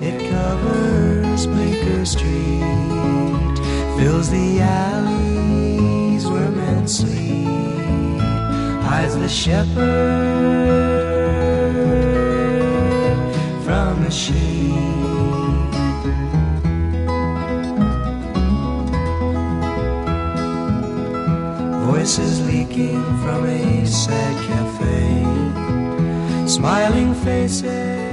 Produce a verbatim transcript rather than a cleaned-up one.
It covers Bleecker Street, fills the alleys where men sleep, hides the shepherd from the sheep. Voices leaking from a sad cafe, smiling faces